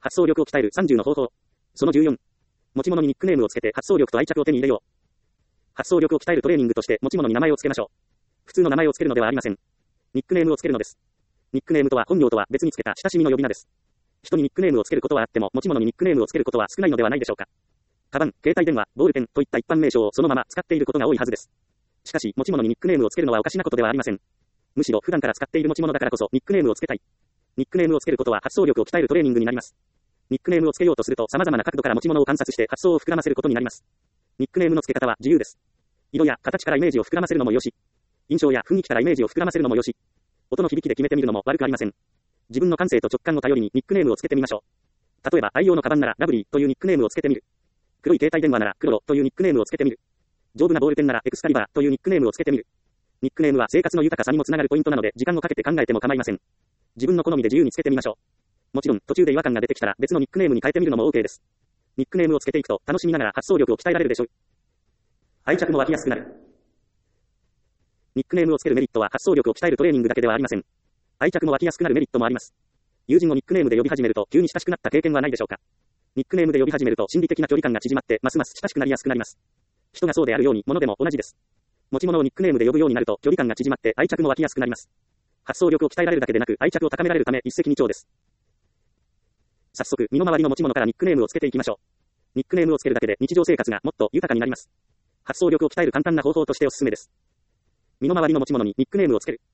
発想力を鍛える30の方法。その14。持ち物にニックネームをつけて発想力と愛着を手に入れよう。発想力を鍛えるトレーニングとして持ち物に名前をつけましょう。普通の名前をつけるのではありません。ニックネームをつけるのです。ニックネームとは本名とは別につけた親しみの呼び名です。人にニックネームをつけることはあっても持ち物にニックネームをつけることは少ないのではないでしょうか。カバン、携帯電話、ボールペンといった一般名称をそのまま使っていることが多いはずです。しかし持ち物にニックネームをつけるのはおかしなことではありません。むしろ普段から使っている持ち物だからこそニックネームをつけたい。ニックネームをつけることは発想力を鍛えるトレーニングになります。ニックネームをつけようとすると様々な角度から持ち物を観察して発想を膨らませることになります。ニックネームの付け方は自由です。色や形からイメージを膨らませるのもよし、印象や雰囲気からイメージを膨らませるのもよし、音の響きで決めてみるのも悪くありません。自分の感性と直感を頼りにニックネームをつけてみましょう。例えば愛用のカバンならラブリーというニックネームをつけてみる。黒い携帯電話ならクロロというニックネームをつけてみる。丈夫なボールペンならエクスカリバーというニックネームをつけてみる。ニックネームは生活の豊かさにもつながるポイントなので時間をかけて考えても構いません。自分の好みで自由につけてみましょう。もちろん途中で違和感が出てきたら別のニックネームに変えてみるのも OK です。ニックネームをつけていくと楽しみながら発想力を鍛えられるでしょう。愛着も湧きやすくなる。ニックネームをつけるメリットは発想力を鍛えるトレーニングだけではありません。愛着も湧きやすくなるメリットもあります。友人をニックネームで呼び始めると急に親しくなった経験はないでしょうか。ニックネームで呼び始めると心理的な距離感が縮まってますます親しくなりやすくなります。人がそうであるように物でも同じです。持ち物をニックネームで呼ぶようになると距離感が縮まって愛着も湧きやすくなります。発想力を鍛えられるだけでなく愛着を高められるため一石二鳥です。早速身の回りの持ち物からニックネームをつけていきましょう。ニックネームをつけるだけで日常生活がもっと豊かになります。発想力を鍛える簡単な方法としておすすめです。身の回りの持ち物にニックネームをつける。